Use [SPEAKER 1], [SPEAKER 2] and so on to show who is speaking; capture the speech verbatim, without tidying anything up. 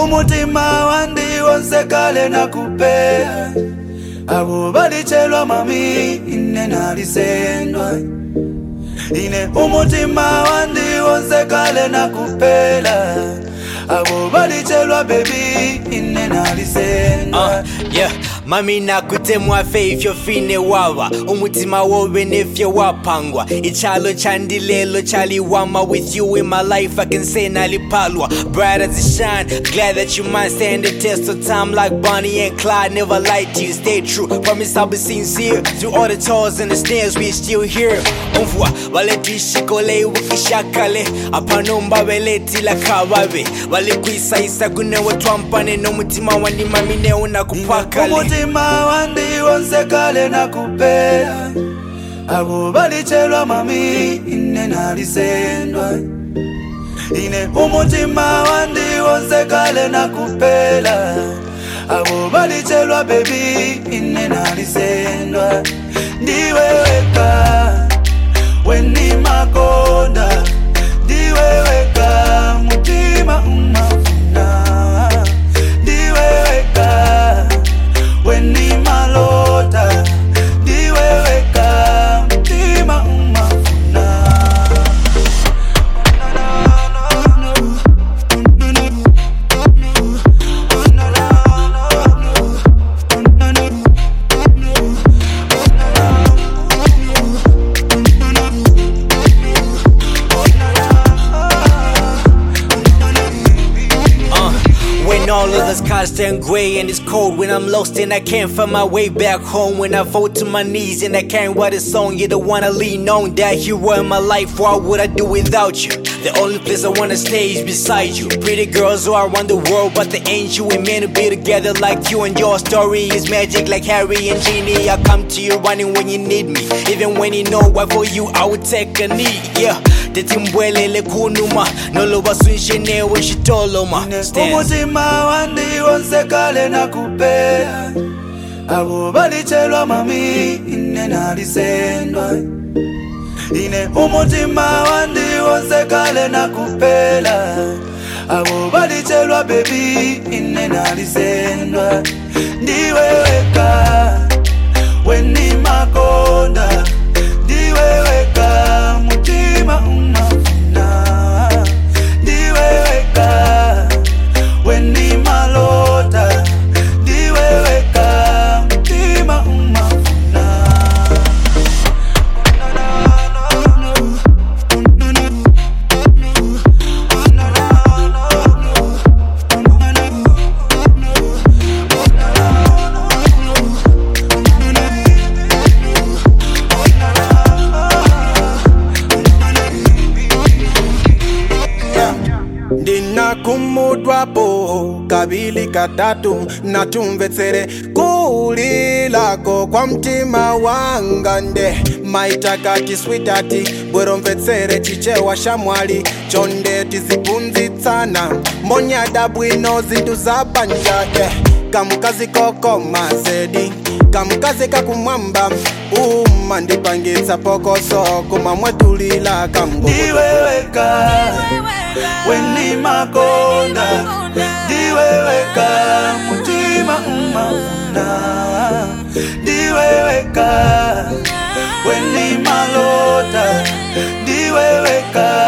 [SPEAKER 1] umutima wandi wonse kale nakupea abo balichelwa mami ine nalisendwa ine umutima wandi wonse kale nakupela abo balichelwa baby ine nalisendwa
[SPEAKER 2] uh, yeah mami nakutemwa faith fine wawa umutima wowe nefye wapangwa ichalo chandilelo chaliwama with you in my life I can say nalipalwa bright as it shine glad that you might stand the test of time like Bonnie and Clyde never lied to you stay true promise I'll be sincere through all the toils and the snares we still here umvua waleti shikole wakishakale apanomba beleti la kawabe walikuisa isa kunewe twampane no mutima wandi mami neo nakupakale
[SPEAKER 1] umutima wandi wonse kale nakupea abo balichelwa mami ine nalisendwa ine umutima wandi wonse kale nakupela abo balichelwa baby ine nalisendwa ndiweweka weni makonda ndiweweka mutima umafuna ndiweweka weni malota ndiweweka mutima umafuna
[SPEAKER 2] all of this constant gray and it's cold when I'm lost and I can't find my way back home when I fall to my knees and I can't write a song. You're the one I lean on, that hero in my life. What would I do without you? The only place I wanna stay is beside you. Pretty girls all around the world, but they ain't you. Ain't meant to be together like you, and your story is magic like Harry and Jeannie. I come to you running when you need me, even when you know why for you I would take a knee. Yeah, the timbwele le kunuma nolo basunche newe shitoloma.
[SPEAKER 1] Umutima wandi wonse kale nakupea abo balichelwa mami ine nalisendwa ine umutima wandi wonse kale nakupela abo balichelwa baby ine nalisendwa ndiweweka weni makonda ndiweweka mutima umafuna ndiweweka weni malota ndiweweka mutima umafuna
[SPEAKER 3] Ndina kumudwapo kabili katatu natumvetsere kulilako kwa mtima wangande maitakati sweetati bwero mvetsere chichewa shamwali chonde tizipunzitsana monyada bwino zintu zabanjake kamukazi koko mazedi kamukazi kakumwamba uma ndipangitsa pokoso kumamwetulila kambo
[SPEAKER 1] ndiweweka weni makonda ndiweweka mutima umafuna ndiweweka weni malota ndiweweka